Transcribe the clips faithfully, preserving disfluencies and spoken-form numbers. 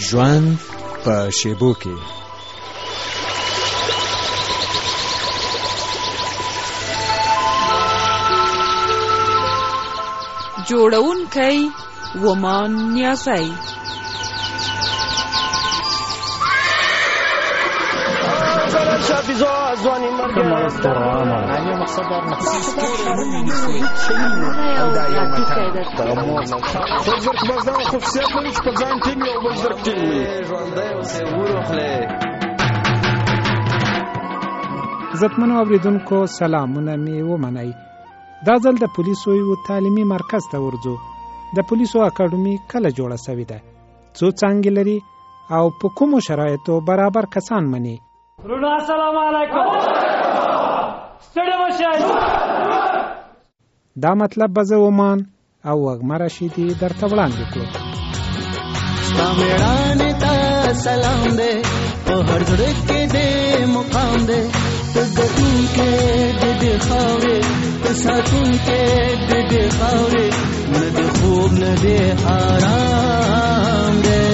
ژوند په شیبو کې. جوړونکی ومان نیازی. عزتمنو اوریدونکو سلامونه می ومنئ. دا ځل د پولیسو یو تعلیمي مرکز ته ورځو. د پولیسو اکاډمي کله جوړه شوې ده؟ څو څانګې لري او په کومو شرایطو برابر کسان مني؟ رونا السلام علیکم. ستړي مشئ. دا مطلب به زه ومان او وږمه رشیدي درته وړاندې کړو. ستا مېړانې ته سلام دی، په هر زړه کې دې مقام دی. ته ګټونکی د دې خاورې، ته ساتونکی د دې خاورې، نه د خوب نه دې حرام دی،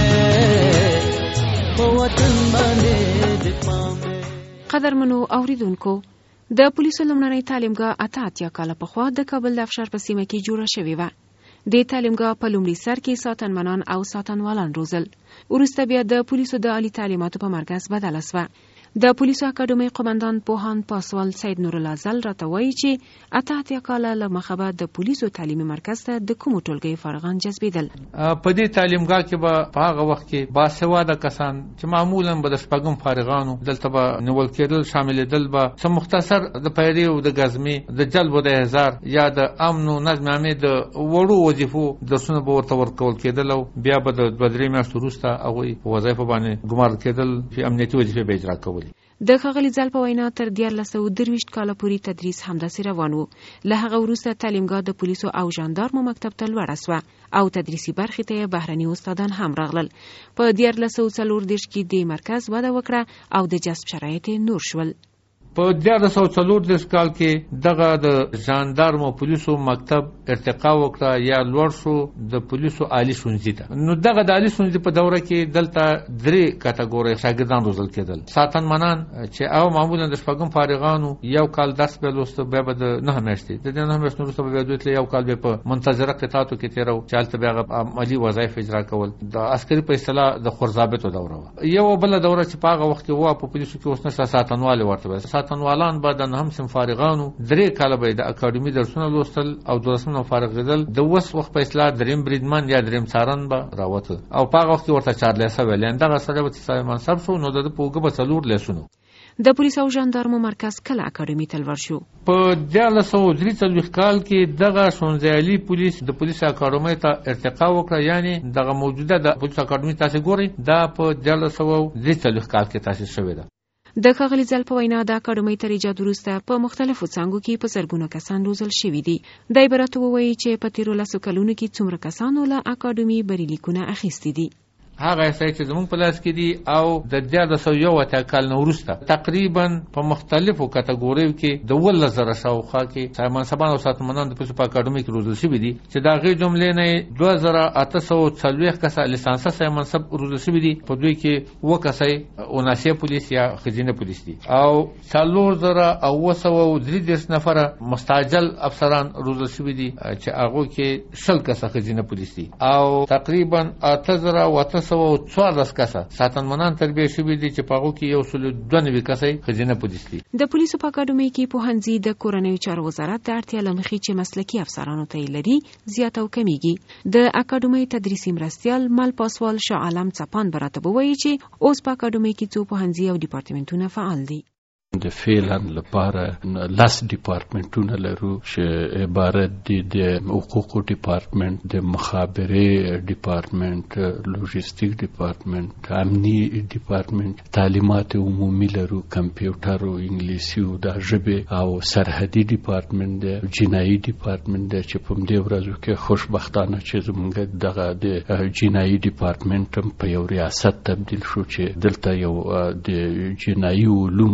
په وطن باندې دې پام دی. قدرمنو اوریدونکو، د پولیسو لومړنۍ تعلیمګاه اته اتیا کاله پخوا د کابل د افشار په سیمه کې جوړه شوې وه. د تعلیمګاه په لومړي سر کې ساتنمنان او ساتنوالان روزل. وروسته بیا د پولیسو د عالی تعلیماتو په مرکز بدله سوه. د پولیسو اکاډمۍ قومندان پوهاند پاسوال سید نورالله زل راته وایي چې اته اتیا کاله له مخه به د پولیسو تعلیمي مرکز ته د کومو ټولګیو فارغان جذبېدل. په دې تعلیمګاه کې به په هغه وخت کې باسواده کسان چې معمولا به د شپږم فارغانو دلته به نیول کېدل، شاملېدل به څه مختصر د پیرې او د ګزمې د جلب و د احضار یا د امن و نظم عامې د وړو وظیفو درسونه به ورته ورکول کېدل او بیا به د دوه درې میاشتو وروسته هغوی په وظایفو باندې ګمارل کېدل چې امنیتي وظیفې به اجرا کول. د ښاغلي زل په وینا تر دیارلس سوه درویشت کاله پورې تدریس همداسې روان و. له هغه وروسته تعلیمګاه د پولیسو او ژاندارمو مکتب ته لوړه سوه او تدریسي برخې ته یې بهرني استادان هم راغلل. په دیارلس سوه څلور دېرش کې دې مرکز وده وکړه او د جذب شرایط یې نور شول. په دیارلس سوه څلور دېرش کال کې دغه د ژاندارمو پولیسو مکتب ارتقا وکړه یا لوړ شو د پولیسو عالی ښوونځي ته. نو دغه د عالی ښوونځي په دوره کې دلته درې کټګورۍ شاګردان روزل کېدل. ساتنمنان چې او معمولا د شپږم فارغانو یو کال درس به لوسته، بیا به د نهه میاشتې د دې نهه میاشتو وروسته به دوی تللی، یو کال به په منتظره قطعاتو کې تېرو چې هلته بیا هغه عملي وظایف اجرا کول. د عسکري په اصطلاح د خورضابطو دوره وه. یو بله دوره چې په هغه وخت کې وه په پولیسو کې اوس نشته، ساتنوالې ورته وایي. ساتنوالان به د نهم صنف فارغانو درې کاله به د اکاډمي درسونه لوستل او دولسم فارغېدل. د اوس وخت په اصطلاح دریم بریدمن یا دریم څارن به راوته او په هغه وخت کې ورته چارلیسه ویل. یعنې دغه سړی به چې منصب شو نو د ده په اوږه به څلور لیسونه. د پولیس او ژاندارمو مرکز کله اکاډمي ته لوړ شو؟ په دیارلس سوه درې څلوېښت کال کې دغه ښوونځی عالي پولیس د پولیس اکاډمۍ ته ارتقا وکړه. یعنې دغه موجوده د پولیس اکاډمي تاسې ګورئ دا په دیارلس سوه درې څلوېښت کال کې تاسیس شوې ده. د ښاغلي زل په وینا د اکاډمۍ تر ایجاد وروسته په مختلفو څانګو کې په زرګونو کسان روزل شوي دي. دی به راته ووایي چې په تېرو لسو کلونو کې څومره کسانو له اکاډمي بریلیکونه اخیستي دي. هغه احصایې چې زموږ په لاس کې دي او د دیارلس سوه یو اتیا کال نه وروسته تقریبا په مختلفو کټګوریو کې د اوولس زره شاوخوا کې منصبان او ساتنمنان د پولیسو په اکاډمۍ کې روزل شوي دي چې د هغې جملې نه دوه زره اته سوه څلوېښت کسه لیسانسه صاحب منصب روزل شوي دي. په دوی کې اووه کسه اوناسیه پولیس یا ښځینه پولیس دي او څلور زره اوه سوه درې دېرش نفره مستعجل افسران روزل شوي دي چې هغو کې شل کسه ښځینه پولیس دي او تقریبا اته زره او اته سوه څوارلس کسه ساتنمنان تربیه شوي دي چې په هغو کې یو سل دوه نوي کسه ښځینه پولیس دي. د پولیسو په اکاډمۍ کې پوهنځي د کورنیو چارو وزارت د اړتیا له مخې چې مسلکي افسرانو ته یې لري زیات او کمیږي. د اکاډمۍ تدریسي مرستیال مل پاسوال شاه عالم څپان به راته ووایي چې اوس په اکاډمۍ کې څو پوهنځي او ډیپارټمنټونه فعال دي. د فعلا لپاره لاس ډیپارټمنټونه لرو چې عبارت دي د حقوقو ډیپارټمنټ، د مخابرې ډیپارټمنټ، لوجستیک ډیپارټمنټ، امني ډیپارټمنټ، تعلیمات عمومي لرو، کمپیوټر او انګلیسي او د ژبې او سرحدي ډیپارټمنټ دی، جنایي ډیپارټمنټ دی چې په دې ورځو کې خوشبختانه چې زموږ دغه د جنایي ډیپارټمنټ په یو ریاست تبدیل شو چې دلته یو د جنایي علومو په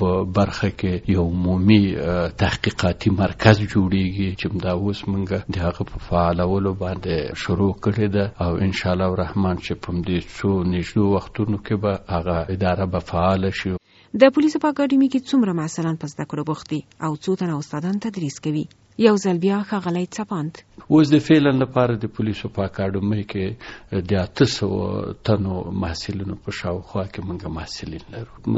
په برخه کې یو عمومي تحقیقاتي مرکز جوړیږي چې دا اوس موږ د هغه په فعالولو باندې شروع کړی ده او ان شاء الله الرحمن چې په دې څو نږدې وختونو کې به هغه اداره به فعال شي. د پولیسو په اکاډمي کې څومره محصلان په زده کړو بوخت دي او څو تنه استادان تدریس کوي؟ یو ځل بیا ښاغلی څپاند اوس د فعلا لپاره د پولیسو په اکاډمۍ کې د اته سوه تنو محصلینو په شاوخوا کې موږ محصلین لرو.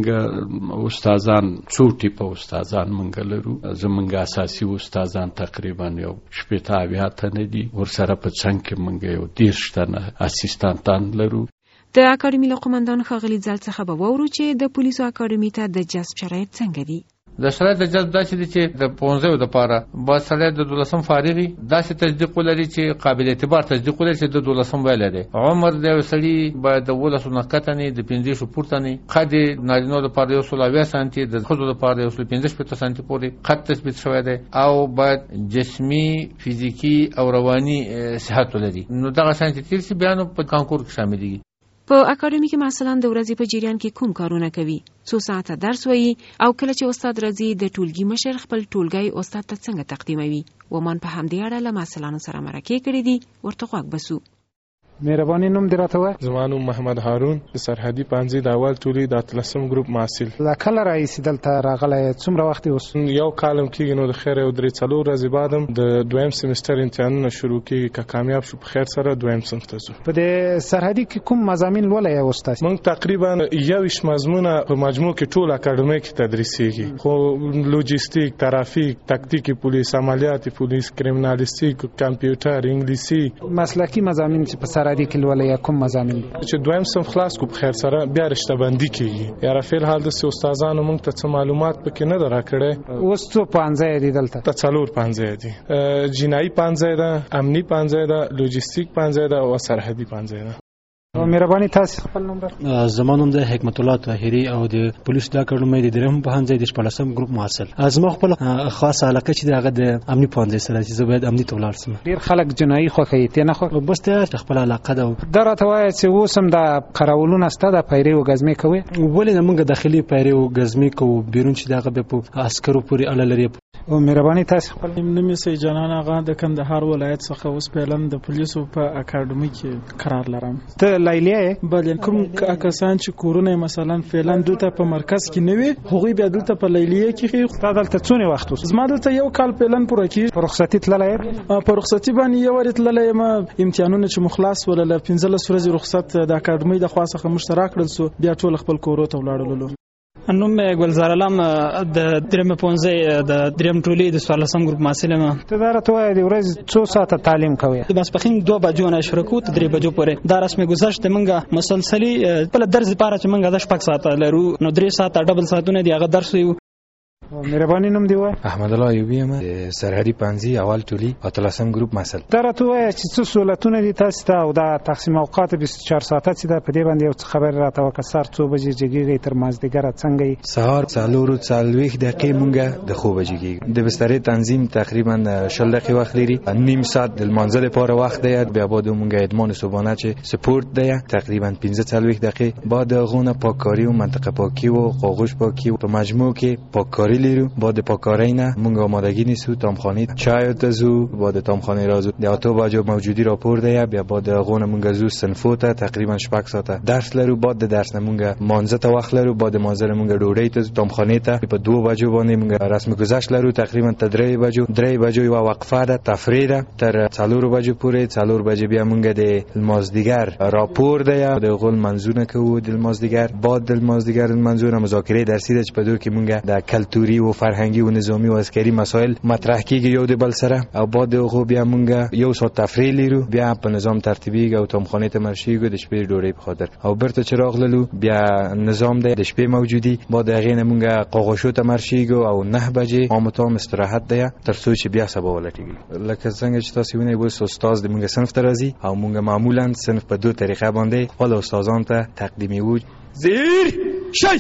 زموږ استادان څو ټیپه استادان موږ لرو. زموږ اساسي استادان تقریبا یو شپېته اویا تنه دي. ورسره په څنګ کې موږ یو دېرش تنه اسیستانتان لرو. د اکاډمي له قومندان ښاغلي ځل څخه به واورو چې د پولیسو اکاډمي ته د جذب شرایط څنګه دي. د شرایط د جذب داسې دي چې د پونځیو دپاره باید سړی د دولسم فارغي داسې تصدیق ولري چې قابل اعتبار تصدیق ولري چې د دولسم ویلی دی. عمر د یو سړي باید د اوولسو نه کته نه د پنځدېرشو پورته نه. قد یې نارینهو دپاره یو سل اویا سانتي، د ښځو دپاره یو سل پنځه شپېته سانتي پورې قد تثبیت شوی دی او باید جسمي فزیکي او رواني صحت ولري. نو دغه شیان چې تېر شي بیا نو په کانکور کې شاملېږي. په اکاډمي کې محصلان د ورځې په جریان کې کوم کارونه کوي؟ څو ساعته درس وایي او کله چې استاد راځي د ټولګي مشر خپل ټولګی استاد ته څنګه تقدیموي؟ ومان په همدې اړه له محصلانو سره مرکې کړې دي، ورته غوږ بسو. مهرباني نوم دې راته وایه؟ زما نوم محمد هارون، د سرحدي پانځي د اول ټولګي د اتلسم ګروپ محصل. له کله راهیسې دلته راغلی؟ څومره وخت اوس؟ یو کالم کېږي. نو د خیر یو درې څلور ورځې بعدم د دویم سمستر امتحانونه شروع کېږي. که کامیاب شو په خیر سره دویم صنف ته ځو. په دې سرحدي کې کوم مضامین لولی اوس تاسې؟ موږ تقریبا یویشت مضمونه په مجموع کې ټول اکاډمۍ کې تدریسېږي، خو لوجستیک، ترافیک، تکتیکي پولیس، عملیات پولیس، کریمینالیستیک، کمپیوټر، انګلیسي. مسلکي مضامین چې په سرحدي کې لولی یا کوم مضامین چې دویم صنف خلاص کو په خیر سره بیا رشته بندي کېږي. یاره فی الحال داسې استادانو موږ ته څه معلومات پکې نه ده راکړی. اوس څو پوهنځی دي دلته؟ ته څلور پوهنځی دي. جنایي پوهنځی ده، امني پوهنځی ده، لوجستیک پوهنځی ده او سرحدي پوهنځی ده. مهرباني تاسو خپل نوم راکړئ. زما نوم د حکمت الله طاهري او د پولیسو د اکاډمۍ د دریم پوهنځي د شپاړسم ګروپ محصل. زما خپل خاصه علاقه چې د هغه د امني پوهنځي سره چې زه باید امني ته ولاړ شم. ډېر خلک جنایي خوښوي، ته نه خوښوې؟ بس ته خپل علاقه ده. دا راته وایه چې اوس هم د قراولونه شته، د پیرې و ګزمې کوې؟ ولې نه، موږ داخلي پیرې و ګزمې کوو، بیرون چې د هغه بیا په عسکرو پورې اړه لري. او مهرباني تاسو خپل نوم یې سید جانان آغا د کندهار ولایت څخه اوس فعلا د پولیسو په اکاډمۍ کې قرار لرم. ته لیلیه یې؟ بله. کوم کسان چې کورونه مثلا فعلا دلته په مرکز کې نه وي هغوی بیا دلته په لیلیه کې. تا دلته څونه وخت اوس؟ زما دلته یو کال فعلا پوره کېږي. په رخصتي تللی یې؟ په رخصتي باندې یو وارې تللی یم. امتحانونه چې مو خلاص ول له پنځلس ورځې رخصت د اکاډمۍ د خوا څخه موږ ته راکړل سو، بیا ټول خپل کورو ته ولاړلو. نوم مې ګلزار علام د دریم پونځه د دریم ټولي د څوارلسم ګروپ محصل یم. ته دا راته وایې د ورځې څو ساعته تعلیم کوې؟ د ماسپښین دوه بجو نه شروع کوو تر درې بجو پورې. دا رسمي ګذشت موږ مسلسلي په درس لپاره چې موږ د شپږ ساعته لرو، نو درې ساعته ډبل ساعتونه دی هغه درس وي. مهرباني نوم دی وای؟ احمد الله ایوبی یم، سرحدي پانځي اول ټولي اتلسم ګروپ محصل. دا راته وایه چې څه سهولتونه دي تاسو ته او دا تقسیم اوقات بیست و چهار ساعته چې ده، په دې باندې یو څه خبرې راته وکړه. سهار څو بجې جګېږئ تر مازدیګره څنګه یې؟ سهار څلور څلوېښت دقیقې مونږ د خوبه جګېږو. د بسترې تنظیم تقریبا شل دقیقې وخت لري. نیم ساعت د لمانځه لپاره وخت دی. بیا بعد مونږ ادمان صبحانه چې سپورت دی تقریبا پنځه څلوېښت دقیقې. بعد غونه پاککاری او منطقه پاکی او قاغوش پاکی په مجموع کې پاککاری لرو. بعد پاککاری نه مونږ آمادگی نیسو تامخانه چای ته زو. بعد تامخانه رازو د اتو بجو موجودی راپور دی. بیا بعد غونه مونږ زو صنفو ته تقریبا شپږ ساعته درس لرو. بعد د درس نه مونږ مانځه ته وخت لرو. بعد مانځه مونږ ډوډۍ ته تامخانه ته په دوه بجو باندې مونږ رسم گذشت لرو. تقریبا تر درې بجو درې بجو یو وقفه ده تفریح ده تر څلور بجو پورې. څلور بجې بیا مونږ د مازدیګر راپور دی د غول منځونه کوو د مازدیګر. بعد د مازدیګر منځونه مذاکره درسي ده چې په دوی کې مونږ د کلتوري او فرهنګي او نظامی او عسکري مسائل مطرح کیږي یو د بل سره. او بعد هغه بیا مونږ یو ساعت تفریح لرو. بیا په نظام ترتیبي او تامخانه ته مرشيګو د شپې ډوډۍ په خاطر او برته چراغ للو. بیا نظام دی د شپې موجودي. بعد هغه نه مونږ قاغوشو ته مرشيګو او نه بجې عامتام استراحت دی تر څو چې بیا سبا ولټیږي. لکه څنګه چې تاسو وینئ وس استاد د مونږ صنف ته راځي او مونږ معمولا صنف په دوه طریقه باندې خپل استادان ته تقدیموو. زیر شي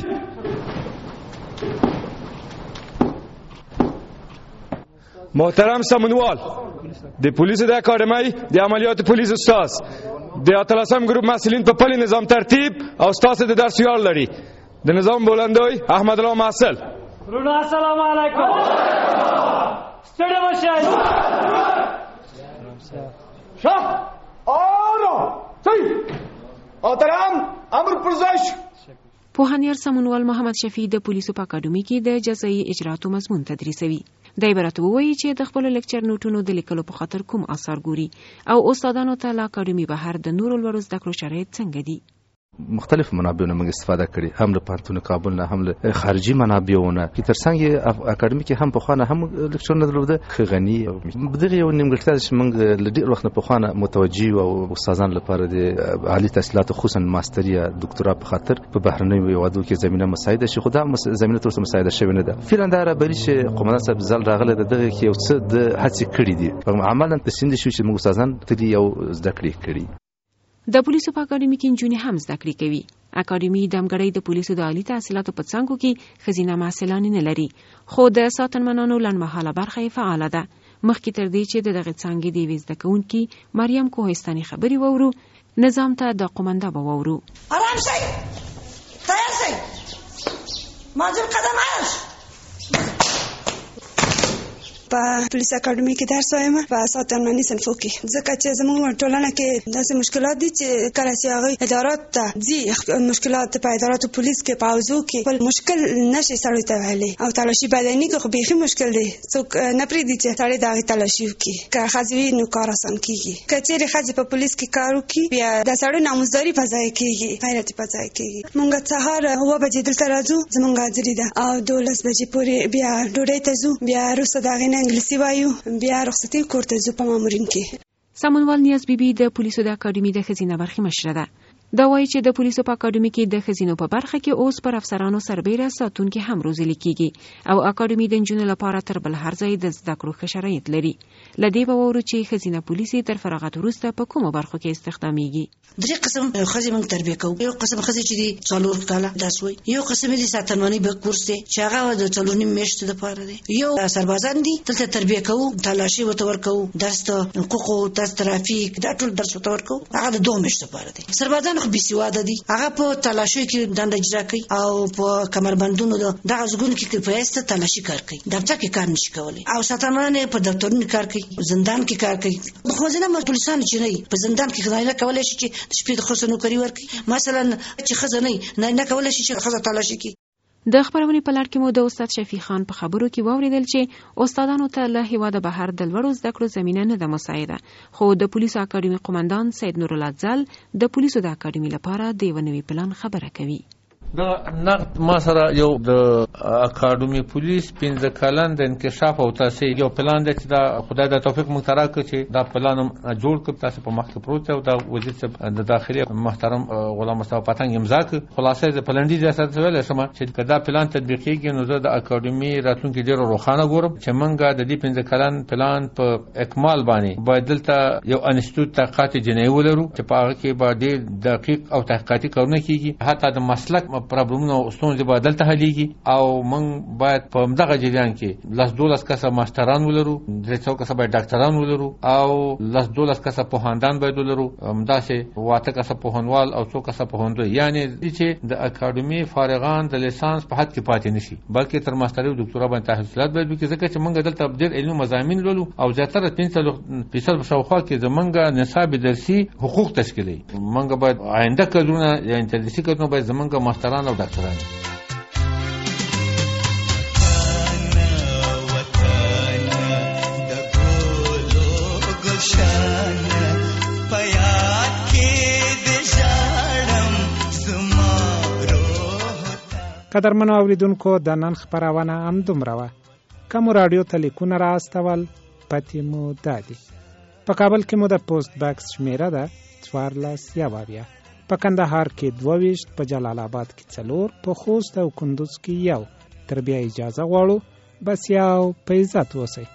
محترم سمنوال د پولیسو د اکاډمۍ د عملیات پولیس استاد د اتلسم ګروپ محصلین په پلي نظام ترتیب او استاد د درس یار لري. د نظام بلندوی احمد الله محصل. رونا السلام علیکم. ستړي مشای شاه آرا صحیح آترام امر پرزش. پوهنیار سمونوال محمد شفیع د پولیسو په اکاډمي کې د جزایي اجراتو مضمون تدریسوي. دی برته وایي چې د خپل لیکچر نوټونو د لیکلو په خاطر کوم آثار ګوري او استادانو ته له اکاډمي بهر د نورو لوړو زده کړو شرایط څنګه دي. مختلف منابعونه موږ استفاده کړې، هم له پوهنتون کابل نه، هم له خارجي منابعونه چې ترڅنګ اکاډمي کې هم په خوانه هم لیکچر نه درلوده خغنی. دغه یو نیمګړتیا چې موږ له ډېر وخت نه په خوانه متوجي او استادان لپاره د عالی تحصیلات خصوصا ماستر یا دکتورا په خاطر په بهرنیو هیوادو کې زمينه مساعده شي، خو دا زمينه تر اوسه مساعده شوې نه ده. فعلا دا رابري چې قومندان صاحب زل راغله دغه کې یو څه د هڅې کړې دي، عملاً تسند شو چې موږ استادان تدې یو زده کړې کړې. د پولیسو په اکاډمي کې نجونې هم زده کړې کوي. اکاډمي د همګړۍ د پولیسو د عالی تحصیلاتو په څانګو کې ښځینه محصلانې نه لري، خو د ساتنمنانو لنډمهاله برخه یې فعاله ده. مخکې تر دې چې د دغې څانګې د یوې زده کوونکي مریم کوهستاني خبرې واورو، نظام ته د قومنده به واورو. آرام شئ، تیار شئ، ماجر قدم عاش. په پولیس اکاډمي کې درس وایم په ساتنمنۍ صنفو کې، ځکه چې زموږ ټولنه کې داسې مشکلات دي چې کله چې هغه ادارات ته ځي، مشکلات په اداراتو پولیس کې په حوزو کې بل مشکل نشي سړی ته ویلی، او تلاشي بدني کې خو بیخي مشکل دی، څوک نه پرېږدي چې سړی د هغې تلاشي وکړي. که ښځې وي نو کار اسان کېږي، که چېرې ښځې په پولیس کې کار وکړي بیا د سړی ناموزداري په ځای کېږي، غیرتي په ځای کېږي. موږ سهار اوه بجې دلته راځو، زموږ حاضري ده، او دولس بجې پورې بیا ډوډۍ ته ځو، بیا وروسته د هغې نه انګلیسي وایو، بیا رخصتي کور ته ځو په مامورین کې. سمونوال نیاز بیبي د پولیسو د اکاډمي د ښځینه برخې مشره ده. دا وایي چې د پولیسو په اکاډمي کې د ښځینو په برخه کې اوس پر افسرانو سربیره ساتونکي هم روزل کېږي، او اکاډمي د نجونو لپاره تر بل هر ځای د زده کړو ښه شرایط لري. له دې به واورو چې ښځینه پولیسې تر فراغت وروسته په کومو برخو کې استخدامیږي. درې قسم ښځې موږ تربیه کوو. یو قسم ښځې چې دي څلور کاله درس وایي، یو قسم یې د ساتنمنۍ به کورس دی چې هغه د څلور نیم میاشتې دپاره دی، یو سربازان دي دلته تربیه کوو، تلاشي ورته ورکوو، درس ته حقوقو، درس ترافیک، دا ټول درس ورته ورکوو، هغه د دوه میاشتو دپاره دی. سربازان خو بې سواده دي، هغه په تلاشیو کې دنده اجرا کوي او په کمربندونو دغه ځګونو کې په ایسته تلاشي کار کوي، دفتر کې کار نشي کولی، او ساتنمنان په دفترونو کار کوي، زندان کې کار کوي. خو ځینې پولیسان چې نه په زندان کې خدای کولی شي چې د شپې د ښځو نوکري ورکړي، مثلا چې ښځه نه نه کولی شي چې ښځه تلاشي کوي. د خبرونې په لړ کې مو د استاد شفیع خان په خبرو کې واوریدل چې استادانو ته له هیواده بهر د لوړو زده کړو زمینه نه ده مساعده، خو د پولیسو اکاډمي قومندان سید نورالله ځل د پولیسو د اکاډمي لپاره د یو نوي پلان خبره کوي. د نقد ما سره یو د اکاډمي پولیس پنځه کلن د انکشاف او تاسیس یو پلان دی چې دا خدای د توفیق مو ترا کړ چې دا پلان جوړ کړ، تاسو په مخ کې پروت او دا وزیر صاحب د داخلي محترم غلام مصطفی پتنګ امضا کړ. خلاصې د پلانډي ریاست ویل شم چې کدا پلان تطبیقیږي نو زه د اکاډمي راتلونکي ډیر روښانه ګورم چې منګه د دې پنځه کلن پلان په اکمال باندې باید دلته یو انسټیټیوټ تحقیقات جنایي ولرو چې په هغه کې باندې دقیق او تحقیقاتي کارونه کیږي، حتی د مسلک پرابلمونو او ستونزې به دلته حلیږي، او موږ باید په همدغه جریان کې لس دولس کسه ماستران ولرو، درې څو کسه باید ډاکټران ولرو، او لس دولس کسه پوهاندان باید ولرو، همداسې واته کسه پوهنوال او څو کسه پوهندوی، یعنی چې د اکاډمي فارغان د لیسانس په حد کې پاتې نشي، بلکې تر ماستري او ډاکټورا باندې تحصیلات باید وکړي، ځکه چې موږ دلته ډېر علمي مضامین لولو او زیاتره پنځه فیصد په شاوخوا کې زموږ نصاب درسي حقوق تشکیلوي. موږ باید آینده کارونه یا تدریسي کارونه باید زموږ ماستران او ډاکټران. قدرمنو اوریدونکو د نن خپرونه همدومره وه. که مو راډیو ته لیکونه را استول پتې مو دادي. په کابل کې مو د پوسټ باکس شمیره ده څوارلس یو اویا، په کندهار کې دوه ویشت، په جلال آباد کې څلور، په خوست او کندوز کې یو. تر بیا اجازه غواړو، بس یو په عزت اوسئ.